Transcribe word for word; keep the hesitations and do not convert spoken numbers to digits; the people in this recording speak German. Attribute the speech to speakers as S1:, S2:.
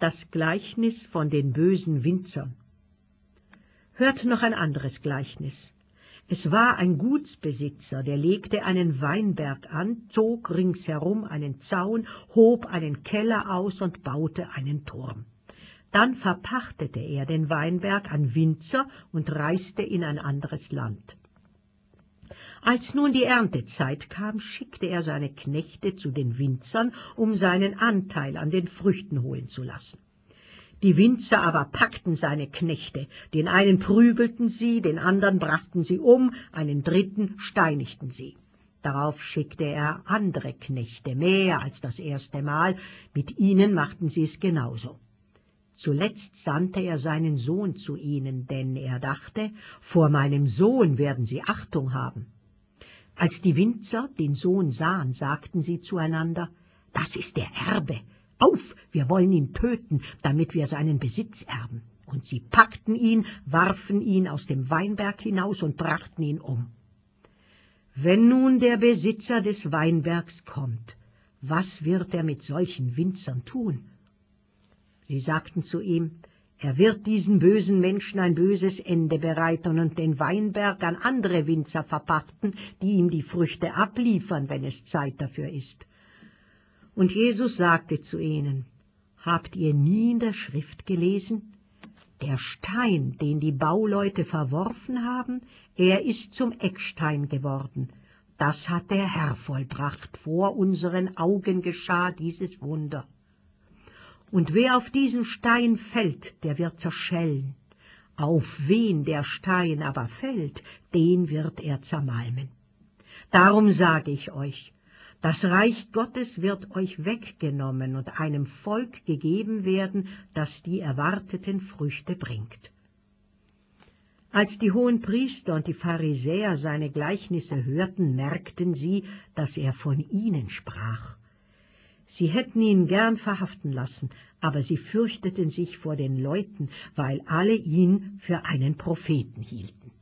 S1: Das Gleichnis von den bösen Winzern. Hört noch ein anderes Gleichnis. Es war ein Gutsbesitzer, der legte einen Weinberg an, zog ringsherum einen Zaun, hob einen Keller aus und baute einen Turm. Dann verpachtete er den Weinberg an Winzer und reiste in ein anderes Land. Als nun die Erntezeit kam, schickte er seine Knechte zu den Winzern, um seinen Anteil an den Früchten holen zu lassen. Die Winzer aber packten seine Knechte, den einen prügelten sie, den anderen brachten sie um, einen dritten steinigten sie. Darauf schickte er andere Knechte, mehr als das erste Mal, mit ihnen machten sie es genauso. Zuletzt sandte er seinen Sohn zu ihnen, denn er dachte, vor meinem Sohn werden sie Achtung haben. Als die Winzer den Sohn sahen, sagten sie zueinander, »Das ist der Erbe. Auf, wir wollen ihn töten, damit wir seinen Besitz erben.« Und sie packten ihn, warfen ihn aus dem Weinberg hinaus und brachten ihn um. Wenn nun der Besitzer des Weinbergs kommt, was wird er mit solchen Winzern tun? Sie sagten zu ihm, er wird diesen bösen Menschen ein böses Ende bereiten und den Weinberg an andere Winzer verpachten, die ihm die Früchte abliefern, wenn es Zeit dafür ist. Und Jesus sagte zu ihnen, habt ihr nie in der Schrift gelesen? Der Stein, den die Bauleute verworfen haben, er ist zum Eckstein geworden. Das hat der Herr vollbracht, vor unseren Augen geschah dieses Wunder. Und wer auf diesen Stein fällt, der wird zerschellen. Auf wen der Stein aber fällt, den wird er zermalmen. Darum sage ich euch, das Reich Gottes wird euch weggenommen und einem Volk gegeben werden, das die erwarteten Früchte bringt. Als die Hohenpriester und die Pharisäer seine Gleichnisse hörten, merkten sie, dass er von ihnen sprach. Sie hätten ihn gern verhaften lassen, aber sie fürchteten sich vor den Leuten, weil alle ihn für einen Propheten hielten.